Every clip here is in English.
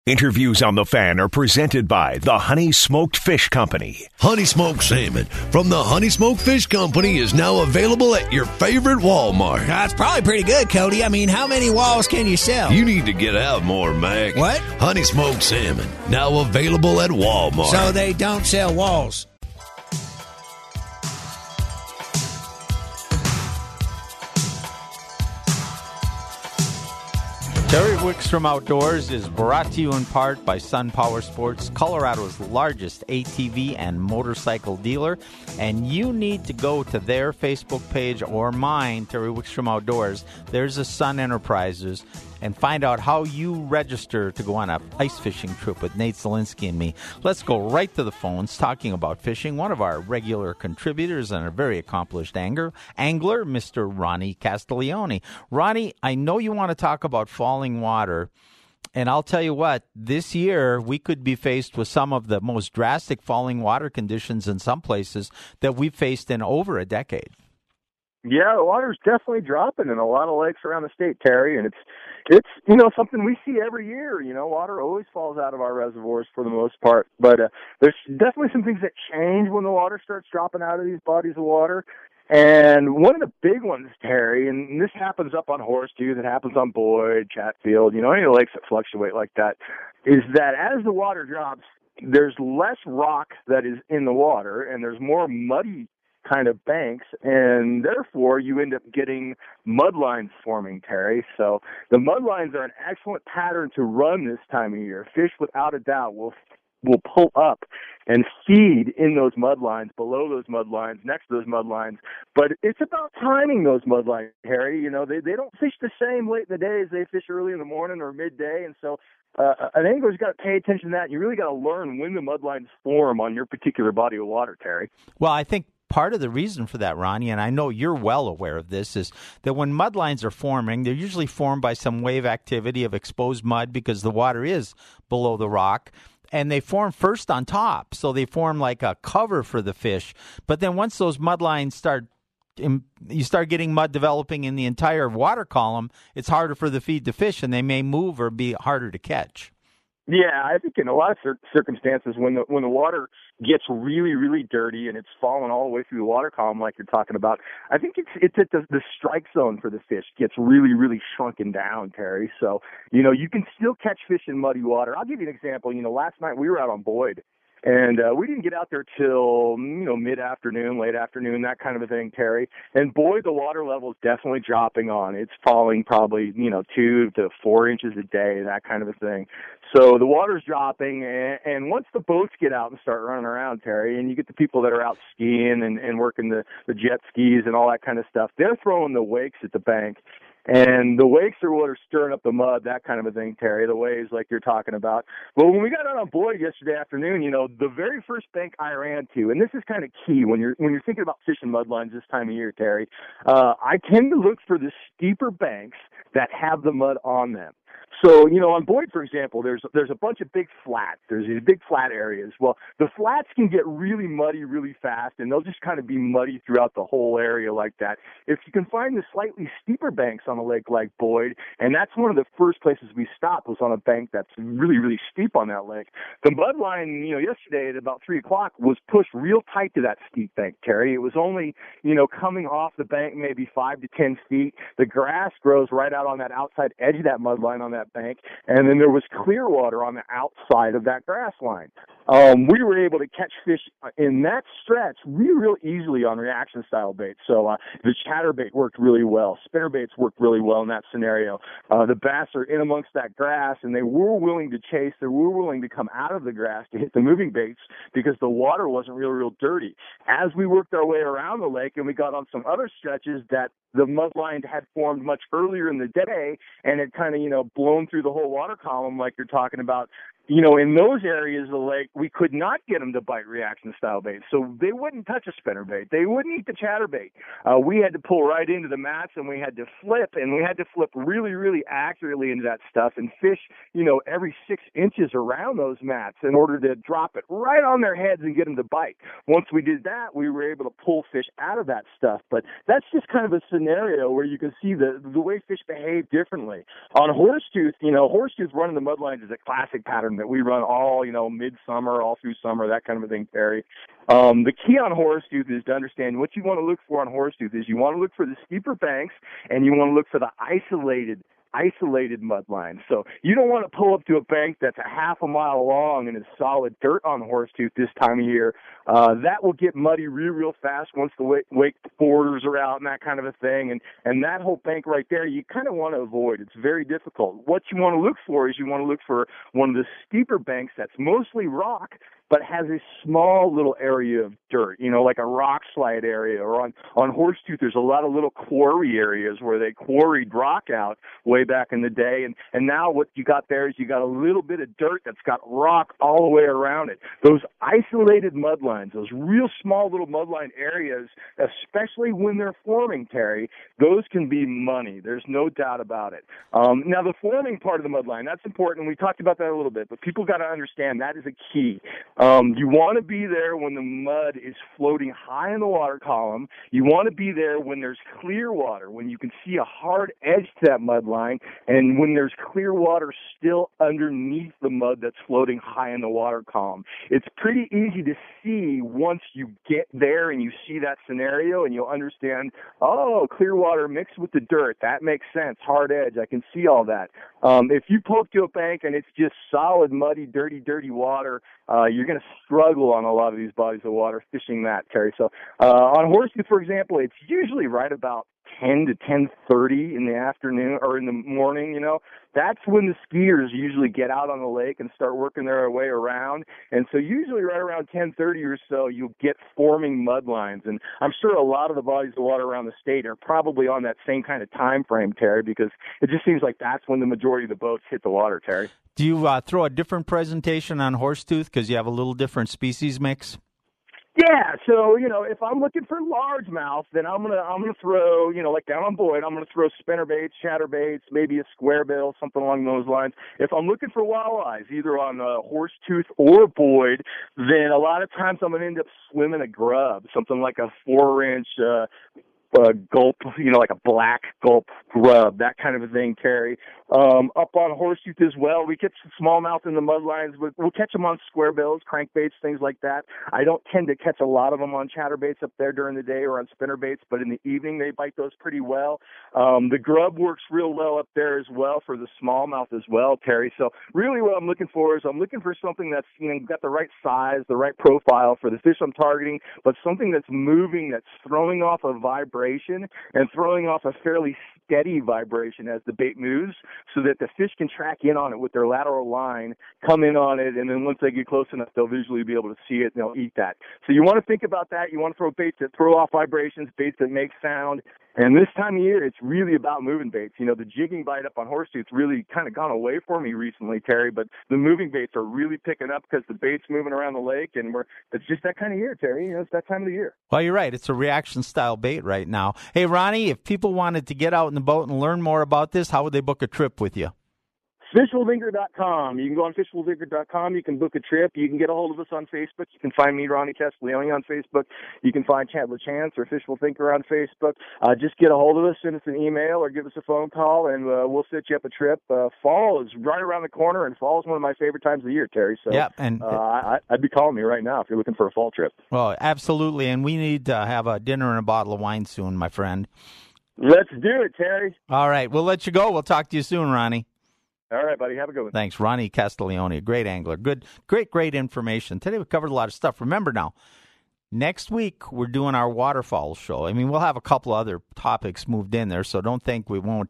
Interviews on the Fan are presented by the Honey Smoked Fish Company. Honey Smoked Salmon from the Honey Smoked Fish Company is now available at your favorite Walmart. That's probably pretty good, Cody. I mean, how many walls can you sell? You need to get out more, Mac. What? Honey Smoked Salmon, now available at Walmart. So they don't sell walls. Terry Wickstrom Outdoors is brought to you in part by Sun Power Sports, Colorado's largest ATV and motorcycle dealer. And you need to go to their Facebook page or mine, Terry Wickstrom Outdoors. There's a Sun Enterprises, and find out how you register to go on a ice fishing trip with Nate Zielinski and me. Let's go right to the phones talking about fishing. One of our regular contributors and a very accomplished angler, Mr. Ronnie Castiglione. Ronnie, I know you want to talk about falling water, and I'll tell you what, this year we could be faced with some of the most drastic falling water conditions in some places that we've faced in over a decade. Yeah, the water's definitely dropping in a lot of lakes around the state, Terry, and it's something we see every year. Water always falls out of our reservoirs for the most part, but there's definitely some things that change when the water starts dropping out of these bodies of water. And one of the big ones, Terry, and this happens up on Horseshoe, that happens on Boyd, Chatfield, any of the lakes that fluctuate like that, is that as the water drops, there's less rock that is in the water, and there's more muddy kind of banks, and therefore you end up getting mud lines forming, Terry. So the mud lines are an excellent pattern to run this time of year. Fish, without a doubt, will pull up and feed in those mud lines, below those mud lines, next to those mud lines. But it's about timing those mud lines, Harry. They don't fish the same late in the day as they fish early in the morning or midday. And so an angler's got to pay attention to that. You really got to learn when the mud lines form on your particular body of water, Terry. Well, I think part of the reason for that, Ronnie, and I know you're well aware of this, is that when mud lines are forming, they're usually formed by some wave activity of exposed mud because the water is below the rock. And they form first on top, so they form like a cover for the fish. But then once those mud lines you start getting mud developing in the entire water column, it's harder for the feed to fish, and they may move or be harder to catch. Yeah, I think in a lot of circumstances, when the water gets really, really dirty and it's fallen all the way through the water column, like you're talking about, I think it's at the strike zone for the fish gets really, really shrunken down, Terry. So you can still catch fish in muddy water. I'll give you an example. Last night we were out on Boyd, and we didn't get out there till mid-afternoon, late afternoon, that kind of a thing, Terry. And boy, the water level is definitely dropping on. It's falling probably 2 to 4 inches a day, that kind of a thing. So the water's dropping, and once the boats get out and start running around, Terry, and you get the people that are out skiing and working the jet skis and all that kind of stuff, they're throwing the wakes at the bank. And the wakes are what are stirring up the mud, that kind of a thing, Terry, the waves like you're talking about. But when we got out on Boyd yesterday afternoon, the very first bank I ran to, and this is kind of key when you're thinking about fishing mud lines this time of year, Terry, I tend to look for the steeper banks that have the mud on them. So, on Boyd, for example, there's a bunch of big flats. There's these big flat areas. Well, the flats can get really muddy really fast, and they'll just kind of be muddy throughout the whole area like that. If you can find the slightly steeper banks on a lake like Boyd, and that's one of the first places we stopped was on a bank that's really, really steep on that lake. The mud line, yesterday at about 3 o'clock was pushed real tight to that steep bank, Terry. It was only, coming off the bank maybe 5 to 10 feet. The grass grows right out on that outside edge of that mud line on that bank, and then there was clear water on the outside of that grass line. We were able to catch fish in that stretch real easily on reaction style baits. So the chatterbait worked really well. Spinnerbaits worked really well in that scenario. The bass are in amongst that grass, and they were willing to chase. They were willing to come out of the grass to hit the moving baits because the water wasn't real dirty. As we worked our way around the lake and we got on some other stretches that the mud line had formed much earlier in the day and had kind of, blown through the whole water column like you're talking about, in those areas of the lake, we could not get them to bite reaction style bait. So they wouldn't touch a spinnerbait. They wouldn't eat the chatterbait. We had to pull right into the mats, and we had to flip, really, really accurately into that stuff and fish, every 6 inches around those mats in order to drop it right on their heads and get them to bite. Once we did that, we were able to pull fish out of that stuff. But that's just kind of a scenario where you can see the way fish behave differently. On Horsetooth, Horsetooth running the mudlines is a classic pattern that we run all, midsummer, all through summer, that kind of a thing, Terry. The key on Horsetooth is to understand what you want to look for on Horsetooth is you want to look for the steeper banks, and you want to look for the isolated mud lines. So you don't want to pull up to a bank that's a half a mile long and is solid dirt on Horsetooth this time of year. That will get muddy real fast once the wake borders are out and that kind of a thing. And that whole bank right there, you kind of want to avoid. It's very difficult. What you want to look for is you want to look for one of the steeper banks that's mostly rock, but has a small little area of dirt, like a rock slide area. Or on Horsetooth, there's a lot of little quarry areas where they quarried rock out way back in the day. And now what you got there is you got a little bit of dirt that's got rock all the way around it. Those isolated mudlines, those real small little mudline areas, especially when they're forming, Terry, those can be money. There's no doubt about it. Now, the forming part of the mudline, that's important. We talked about that a little bit, but people got to understand that is a key. You want to be there when the mud is floating high in the water column. You want to be there when there's clear water, when you can see a hard edge to that mud line, and when there's clear water still underneath the mud that's floating high in the water column. It's pretty easy to see once you get there and you see that scenario, and you'll understand, clear water mixed with the dirt. That makes sense. Hard edge. I can see all that. If you pull up to a bank and it's just solid, muddy, dirty water, you're going to struggle on a lot of these bodies of water fishing that, Terry. So on Horsetooth, for example, it's usually right about 10 to 10:30 in the afternoon or in the morning, That's when the skiers usually get out on the lake and start working their way around. And so usually right around 10:30 or so, you'll get forming mud lines. And I'm sure a lot of the bodies of water around the state are probably on that same kind of time frame, Terry, because it just seems like that's when the majority of the boats hit the water, Terry. Do you throw a different presentation on Horsetooth because you have a little different species mix? Yeah, so, if I'm looking for largemouth, then I'm gonna throw, like down on Boyd, I'm gonna throw spinnerbaits, chatterbaits, maybe a squarebill, something along those lines. If I'm looking for walleyes, either on Horsetooth or Boyd, then a lot of times I'm gonna end up swimming a grub, something like a 4-inch gulp, like a black gulp grub, that kind of a thing, Terry. Up on Horsetooth as well, we catch smallmouth in the mudlines. We'll catch them on squarebills, crankbaits, things like that. I don't tend to catch a lot of them on chatterbaits up there during the day or on spinnerbaits, but in the evening they bite those pretty well. The grub works real well up there as well for the smallmouth as well, Terry. So really what I'm looking for is I'm looking for something that's got the right size, the right profile for the fish I'm targeting, but something that's moving, that's throwing off a vibration and throwing off a fairly steady vibration as the bait moves, so that the fish can track in on it with their lateral line, come in on it, and then once they get close enough, they'll visually be able to see it and they'll eat that. So you want to think about that. You want to throw baits that throw off vibrations, baits that make sound. And this time of year, it's really about moving baits. The jigging bite up on Horsetooth's really kind of gone away for me recently, Terry, but the moving baits are really picking up because the bait's moving around the lake, and it's just that kind of year, Terry. It's that time of the year. Well, you're right. It's a reaction-style bait right now. Hey, Ronnie, if people wanted to get out in the boat and learn more about this, how would they book a trip with you? FishWillDinker.com. You can go on FishWillDinker.com. You can book a trip. You can get a hold of us on Facebook. You can find me, Ronnie Castiglione, on Facebook. You can find Chad LaChance or Fish Will Thinker on Facebook. Just get a hold of us, send us an email, or give us a phone call, and we'll set you up a trip. Fall is right around the corner, and fall is one of my favorite times of the year, Terry. So yep, and I'd be calling me right now if you're looking for a fall trip. Well, absolutely, and we need to have a dinner and a bottle of wine soon, my friend. Let's do it, Terry. All right, we'll let you go. We'll talk to you soon, Ronnie. All right, buddy. Have a good one. Thanks. Ronnie Castiglione, a great angler. Great information. Today we covered a lot of stuff. Remember now, next week we're doing our waterfowl show. I mean, we'll have a couple other topics moved in there, so don't think we won't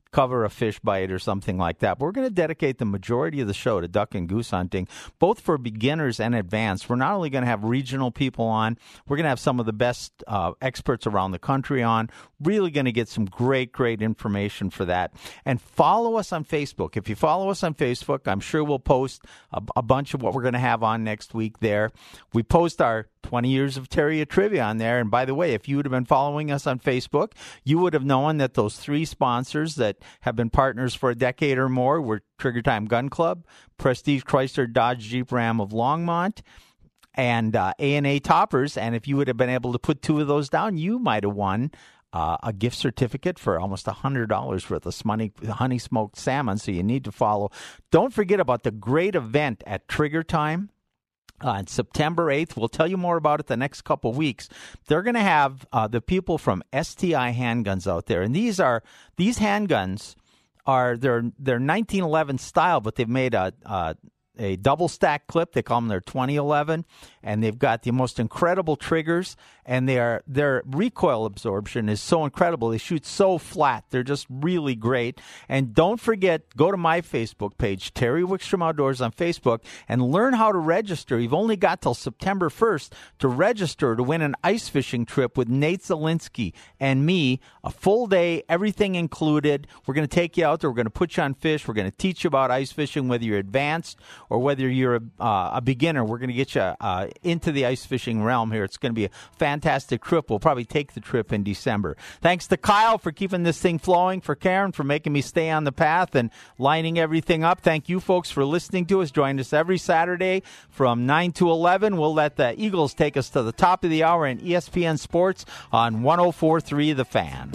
cover a fish bite or something like that. But we're going to dedicate the majority of the show to duck and goose hunting, both for beginners and advanced. We're not only going to have regional people on, we're going to have some of the best experts around the country on. Really going to get some great information for that. And follow us on Facebook. If you follow us on Facebook, I'm sure we'll post a bunch of what we're going to have on next week there. We post our 20 years of Terrier trivia on there. And by the way, if you would have been following us on Facebook, you would have known that those three sponsors that have been partners for a decade or more were Trigger Time Gun Club, Prestige Chrysler Dodge Jeep Ram of Longmont, and A&A Toppers. And if you would have been able to put two of those down, you might have won a gift certificate for almost $100 worth of honey smoked salmon. So you need to follow. Don't forget about the great event at Trigger Time on September 8th. We'll tell you more about it the next couple weeks. They're going to have the people from STI Handguns out there. And these handguns are they're 1911 style, but they've made a double stack clip. They call them their 2011, and they've got the most incredible triggers, and their recoil absorption is so incredible. They shoot so flat. They're just really great. And don't forget, go to my Facebook page, Terry Wickstrom Outdoors on Facebook, and learn how to register. You've only got till September 1st to register to win an ice fishing trip with Nate Zielinski and me, a full day, everything included. We're going to take you out there. We're going to put you on fish. We're going to teach you about ice fishing, whether you're advanced or whether you're a beginner. We're going to get you into the ice fishing realm here. It's going to be a fantastic trip. We'll probably take the trip in December. Thanks to Kyle for keeping this thing flowing, for Karen for making me stay on the path and lining everything up. Thank you folks for listening to us. Join us every Saturday from 9 to 11. We'll let the Eagles take us to the top of the hour in ESPN Sports on 104.3 The Fan.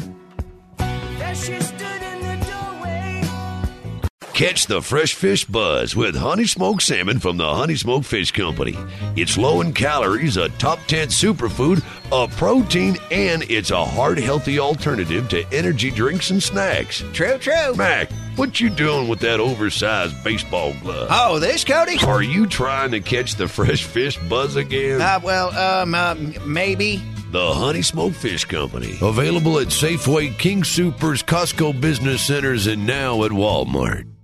Catch the fresh fish buzz with Honey Smoked Salmon from the Honey Smoked Fish Company. It's low in calories, a top 10 superfood, a protein, and it's a heart healthy alternative to energy drinks and snacks. True. Mac, what you doing with that oversized baseball glove? Oh, this, Cody? Are you trying to catch the fresh fish buzz again? Maybe. The Honey Smoked Fish Company. Available at Safeway, King Soopers, Costco Business Centers, and now at Walmart.